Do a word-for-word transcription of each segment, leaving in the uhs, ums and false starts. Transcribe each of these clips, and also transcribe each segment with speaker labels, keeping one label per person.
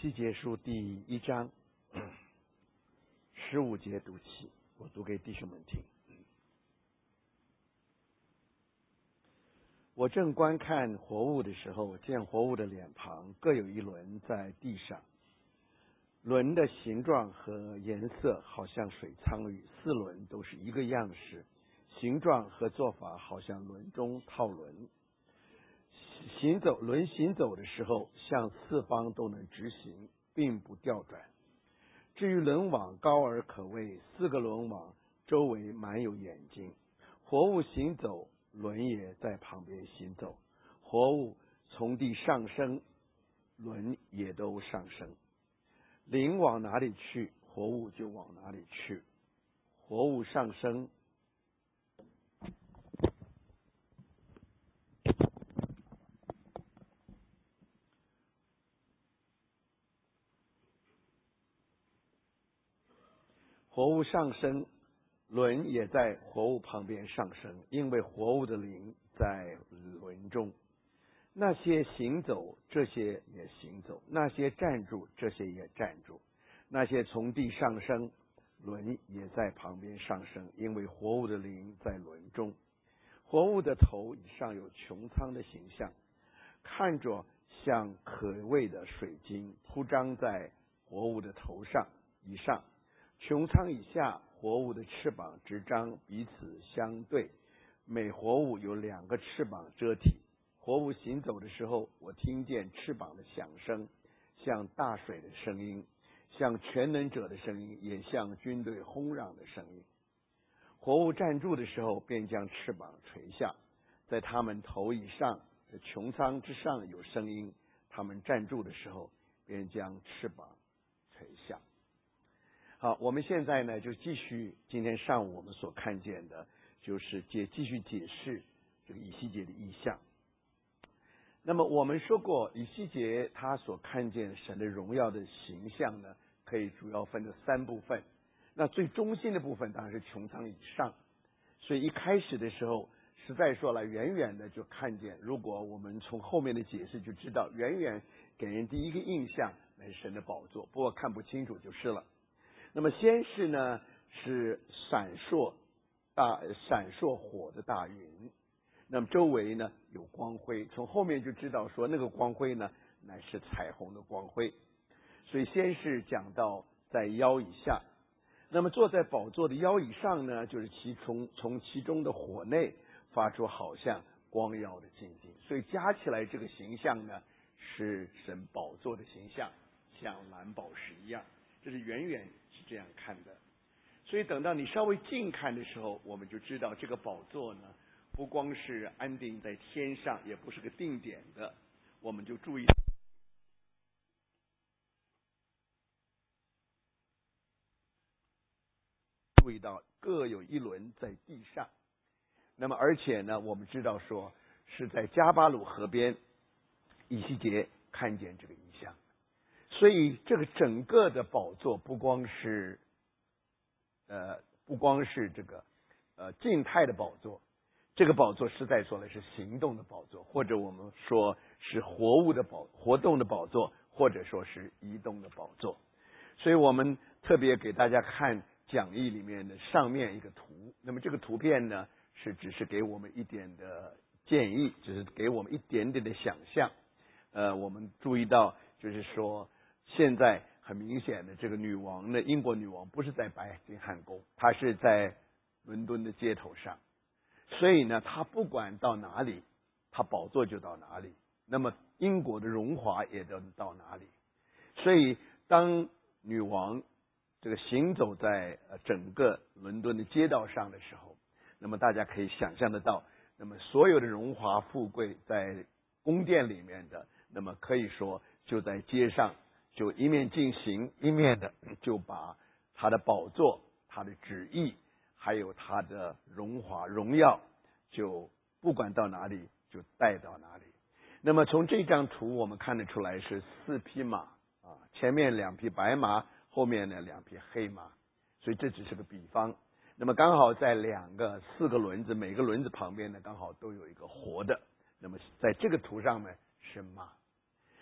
Speaker 1: 西结书第一章十五节读起，我读给弟兄们听。我正观看活物的时候，见活物的脸庞各有一轮在地上，轮的形状和颜色好像水苍鱼，四轮都是一个样式，形状和做法好像轮中套轮。行走轮行走的时候，向四方都能直行，并不调转。至于轮网高而可畏，四个轮网周围满有眼睛。活物行走，轮也在旁边行走。活物从地上升，轮也都上升。灵往哪里去，活物就往哪里去。活物上升，活物上升，轮也在活物旁边上升，因为活物的灵在轮中。那些行走，这些也行走；那些站住，这些也站住；那些从地上升，轮也在旁边上升，因为活物的灵在轮中。活物的头以上有穹苍的形象，看着像可畏的水晶铺张在活物的头上以上。穹苍以下，活物的翅膀直张，彼此相对，每活物有两个翅膀遮体。活物行走的时候，我听见翅膀的响声，像大水的声音，像全能者的声音，也像军队轰嚷的声音。活物站住的时候，便将翅膀垂下，在他们头以上的穹苍之上有声音，他们站住的时候，便将翅膀垂下。好，我们现在呢就继续今天上午我们所看见的，就是解继续解释这个以西结的意象。那么我们说过，以西结他所看见神的荣耀的形象呢，可以主要分成三部分。那最中心的部分当然是穹苍以上，所以一开始的时候，实在说了，远远的就看见，如果我们从后面的解释就知道，远远给人第一个印象乃是神的宝座，不过看不清楚就是了。那么先是呢是闪烁大闪烁火的大云，那么周围呢有光辉，从后面就知道说那个光辉呢乃是彩虹的光辉。所以先是讲到在腰以下，那么坐在宝座的腰以上呢，就是其从从其中的火内发出好像光耀的晶晶，所以加起来这个形象呢是神宝座的形象，像蓝宝石一样，这是远远是这样看的。所以等到你稍微近看的时候，我们就知道这个宝座呢不光是安定在天上，也不是个定点的，我们就注意注意到各有一轮在地上。那么而且呢我们知道说是在加巴鲁河边，以西结看见这个异象。所以这个整个的宝座不光是呃不光是这个呃静态的宝座，这个宝座实在说来是行动的宝座，或者我们说是活物的宝活动的宝座，或者说是移动的宝座。所以我们特别给大家看讲义里面的上面一个图，那么这个图片呢是只是给我们一点的建议，只是给我们一点点的想象。呃我们注意到就是说现在很明显的，这个女王呢，英国女王不是在白金汉宫，她是在伦敦的街头上。所以呢，她不管到哪里，她宝座就到哪里。那么英国的荣华也都到哪里。所以当女王这个行走在整个伦敦的街道上的时候，那么大家可以想象得到，那么所有的荣华富贵在宫殿里面的，那么可以说就在街上。就一面进行，一面的就把他的宝座、他的旨意，还有他的荣华荣耀，就不管到哪里就带到哪里。那么从这张图我们看得出来是四匹马啊，前面两匹白马，后面呢两匹黑马，所以这只是个比方。那么刚好在两个四个轮子，每个轮子旁边呢刚好都有一个活的。那么在这个图上面是马。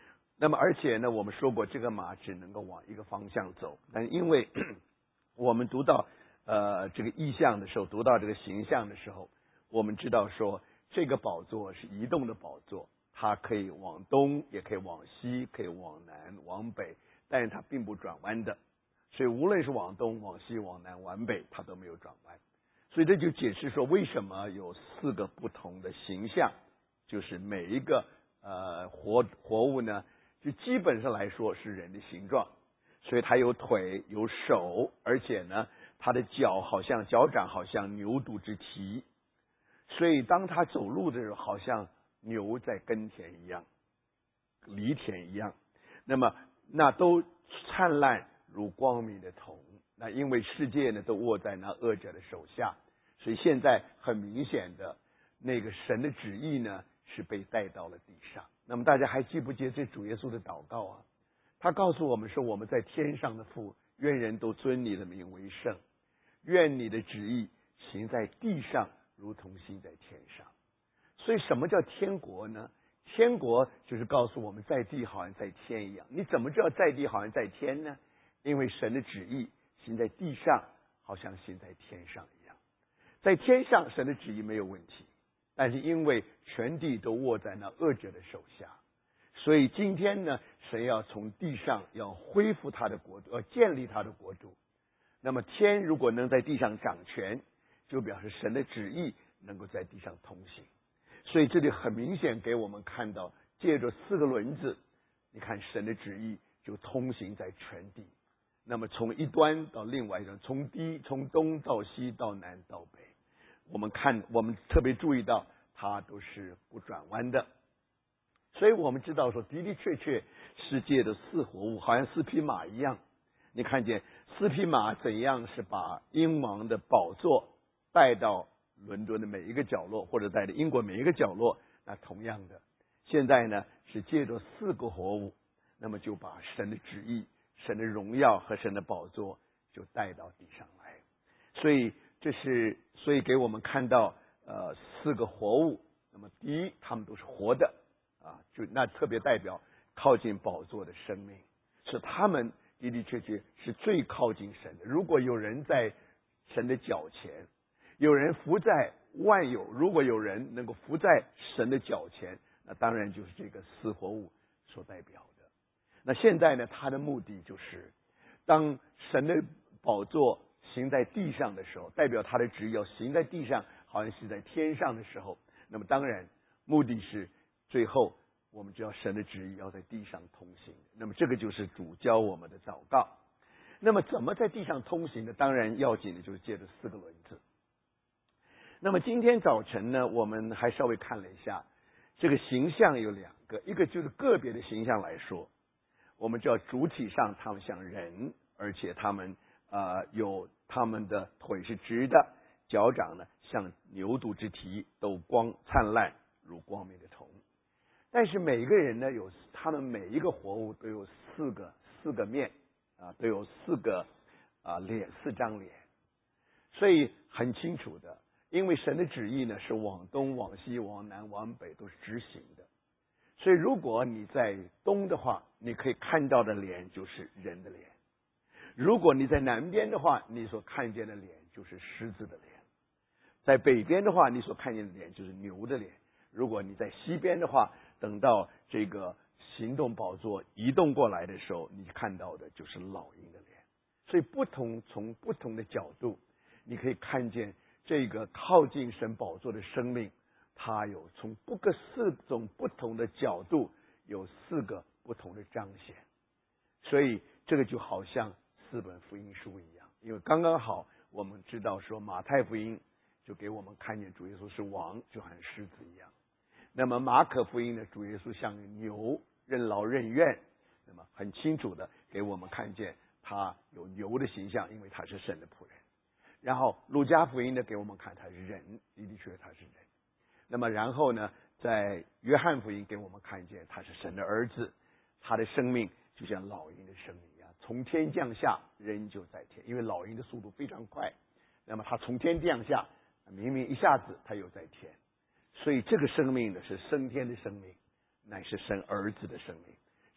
Speaker 1: 那么而且呢，我们说过这个马只能够往一个方向走，但因为我们读到呃这个意象的时候，读到这个形象的时候，我们知道说这个宝座是移动的宝座，它可以往东，也可以往西，可以往南往北，但是它并不转弯的，所以无论是往东往西往南往北，它都没有转弯。所以这就解释说为什么有四个不同的形象，就是每一个呃活活物呢，就基本上来说是人的形状，所以它有腿有手，而且呢它的脚好像脚掌好像牛犊之蹄，所以当它走路的时候好像牛在耕田一样，犁田一样，那么那都灿烂如光明的铜。那因为世界呢都握在那恶者的手下，所以现在很明显的那个神的旨意呢是被带到了地上。那么大家还记不记得这主耶稣的祷告啊？他告诉我们说，我们在天上的父，愿人都尊你的名为圣，愿你的旨意行在地上如同行在天上。所以什么叫天国呢？天国就是告诉我们在地好像在天一样。你怎么知道在地好像在天呢？因为神的旨意行在地上好像行在天上一样。在天上神的旨意没有问题，但是因为全地都握在那恶者的手下，所以今天呢，神要从地上要恢复他的国度，要建立他的国度。那么天如果能在地上掌权，就表示神的旨意能够在地上通行。所以这里很明显给我们看到，借着四个轮子，你看神的旨意就通行在全地。那么从一端到另外一端，从低从东到西到南到北，我们看我们特别注意到它都是不转弯的。所以我们知道说，的的确确世界的四活物好像四匹马一样。你看见四匹马怎样是把英王的宝座带到伦敦的每一个角落，或者带到英国每一个角落。那同样的，现在呢是借着四个活物，那么就把神的旨意、神的荣耀和神的宝座就带到地上来。所以这是所以给我们看到呃四个活物。那么第一，他们都是活的啊，就那特别代表靠近宝座的生命，是他们的的确确是最靠近神的。如果有人在神的脚前，有人伏在万有，如果有人能够伏在神的脚前，那当然就是这个四活物所代表的。那现在呢，他的目的就是当神的宝座行在地上的时候，代表他的旨意要行在地上好像是在天上的时候，那么当然目的是最后我们知道神的旨意要在地上通行。那么这个就是主教我们的祷告。那么怎么在地上通行呢？当然要紧的就是借着四个轮子。那么今天早晨呢，我们还稍微看了一下这个形象有两个，一个就是个别的形象来说，我们知道主体上他们像人，而且他们呃有他们的腿是直的，脚掌呢像牛犊之蹄，都光灿烂如光明的铜。但是每一个人呢，有他们每一个活物都有四个四个面啊，都有四个啊脸四张脸，所以很清楚的。因为神的旨意呢是往东往西往南往北都是直行的，所以如果你在东的话，你可以看到的脸就是人的脸；如果你在南边的话，你所看见的脸就是狮子的脸；在北边的话，你所看见的脸就是牛的脸；如果你在西边的话，等到这个行动宝座移动过来的时候，你看到的就是老鹰的脸。所以不同从不同的角度，你可以看见这个靠近神宝座的生命，它有从不个四种不同的角度，有四个不同的彰显。所以这个就好像四本福音书一样，因为刚刚好我们知道说马太福音就给我们看见主耶稣是王，就好像狮子一样。那么马可福音呢，主耶稣像牛，任劳任怨，那么很清楚的给我们看见他有牛的形象，因为他是神的仆人。然后路加福音呢给我们看他是人，的的确确他是人。那么然后呢，在约翰福音给我们看见他是神的儿子，他的生命就像老鹰的生命一样，从天降下，人就在天。因为老鹰的速度非常快，那么他从天降下，明明一下子他又在天。所以这个生命呢是升天的生命，乃是神儿子的生命，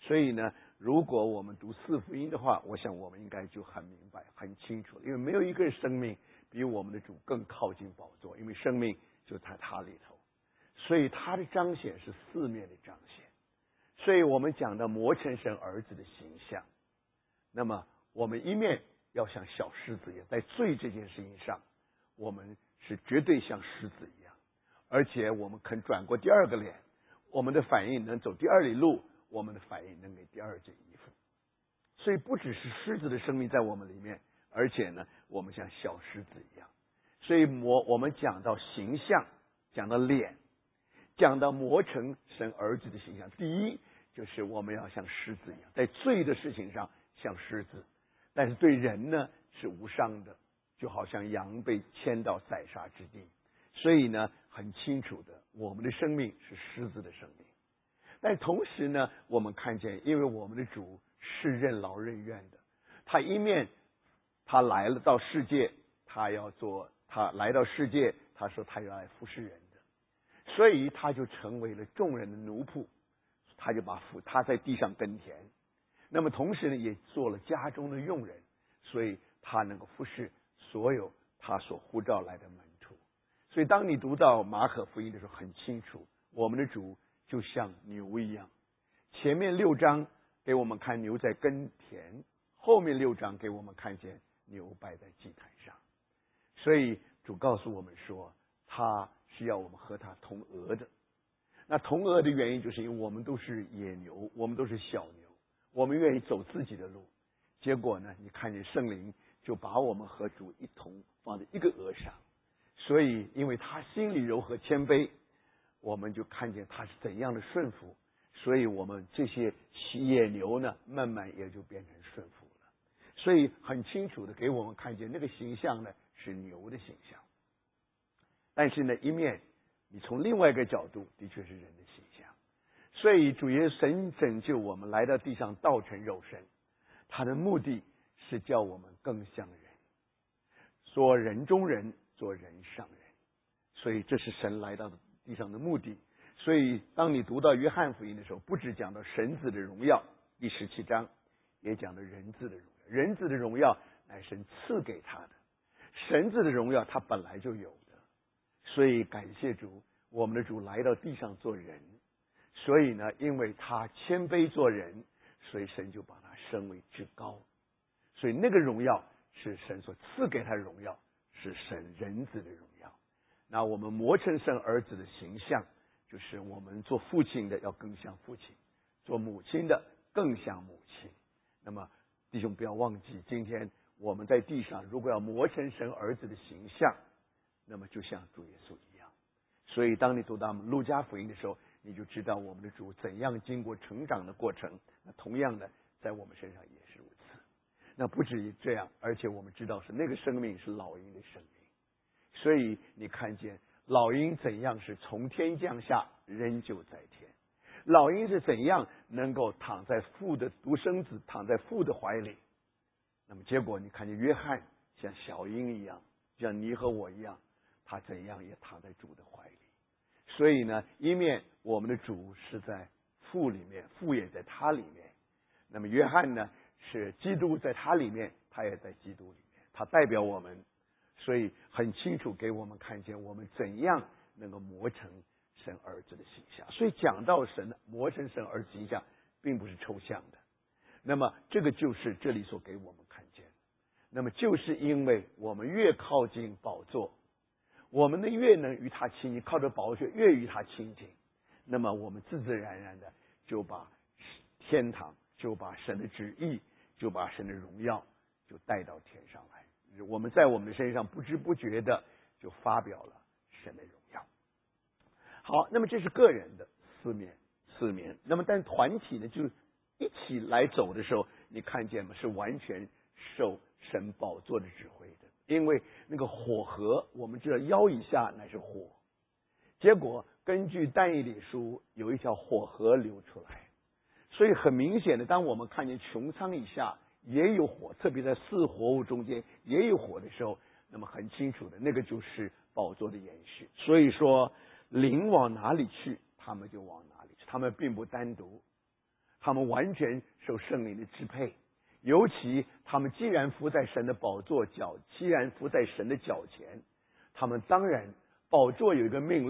Speaker 1: 所以呢，如果我们读四福音的话，我想我们应该就很明白、很清楚了。因为没有一个生命比我们的主更靠近宝座，因为生命就在他里头，所以他的彰显是四面的彰显。所以我们讲的磨成神儿子的形象，那么我们一面要像小狮子一样，在罪这件事情上，我们是绝对像狮子一样，而且我们肯转过第二个脸，我们的反应能走第二里路，我们的反应能给第二件衣服。所以不只是狮子的生命在我们里面，而且呢，我们像小狮子一样。所以磨我们讲到形象，讲到脸，讲到磨成神儿子的形象，第一就是我们要像狮子一样，在罪的事情上像狮子，但是对人呢是无伤的，就好像羊被牵到宰杀之地。所以呢，很清楚的，我们的生命是狮子的生命。但同时呢，我们看见，因为我们的主是任劳任怨的，他一面他来了到世界，他要做他来到世界，他说他要来服侍人的，所以他就成为了众人的奴仆，他就把服他在地上耕田，那么同时呢，也做了家中的佣人，所以他能够服侍所有他所呼召来的门徒。所以当你读到马可福音的时候，很清楚，我们的主就像牛一样。前面六章给我们看牛在耕田，后面六章给我们看见牛摆在祭坛上。所以主告诉我们说，他是要我们和他同额的。那同额的原因，就是因为我们都是野牛，我们都是小牛，我们愿意走自己的路。结果呢，你看见圣灵就把我们和主一同放在一个额上。所以因为他心里柔和谦卑，我们就看见他是怎样的顺服，所以我们这些野牛呢，慢慢也就变成顺服了。所以很清楚的给我们看见那个形象呢，是牛的形象。但是呢，一面你从另外一个角度，的确是人的形象。所以主耶稣神拯救我们来到地上道成肉身，他的目的是叫我们更像人，做人中人，做人上人。所以这是神来到地上的目的。所以当你读到约翰福音的时候，不只讲到神子的荣耀，第十七章也讲到人子的荣耀。人子的荣耀乃神赐给他的，神子的荣耀他本来就有的。所以感谢主，我们的主来到地上做人，所以呢，因为他谦卑做人，所以神就把他升为至高。所以那个荣耀是神所赐给他的荣耀，是神人子的荣耀。那我们磨成神儿子的形象，就是我们做父亲的要更像父亲，做母亲的更像母亲。那么弟兄不要忘记，今天我们在地上如果要磨成神儿子的形象，那么就像主耶稣一样。所以当你读到路加福音的时候，你就知道我们的主怎样经过成长的过程。那同样的，在我们身上也是如此。那不止于这样，而且我们知道是那个生命是老鹰的生命。所以你看见老鹰怎样是从天降下，仍旧在天。老鹰是怎样能够躺在父的独生子躺在父的怀里。那么结果你看见约翰像小鹰一样，像你和我一样，他怎样也躺在主的怀里。所以呢，一面我们的主是在父里面，父也在他里面。那么约翰呢，是基督在他里面，他也在基督里面，他代表我们。所以很清楚给我们看见我们怎样能够磨成神儿子的形象。所以讲到神磨成神儿子形象，并不是抽象的。那么这个就是这里所给我们看见。那么就是因为我们越靠近宝座，我们呢越能与他亲近，靠着宝座越与他亲近，那么我们自自然然的就把天堂，就把神的旨意，就把神的荣耀就带到天上来。我们在我们的身上不知不觉的就发表了神的荣耀。好，那么这是个人的四面四面。那么但团体呢，就一起来走的时候，你看见吗？是完全受神宝座的指挥的。因为那个火河，我们知道腰以下乃是火，结果根据但以理书有一条火河流出来，所以很明显的，当我们看见穹苍以下也有火，特别在四活物中间也有火的时候，那么很清楚的，那个就是宝座的延续。所以说灵往哪里去，他们就往哪里去，他们并不单独， 他们完全受圣灵的支配。尤其他们既然伏在神的宝座脚，既然伏在神的脚前，他们当然宝座有一个命令。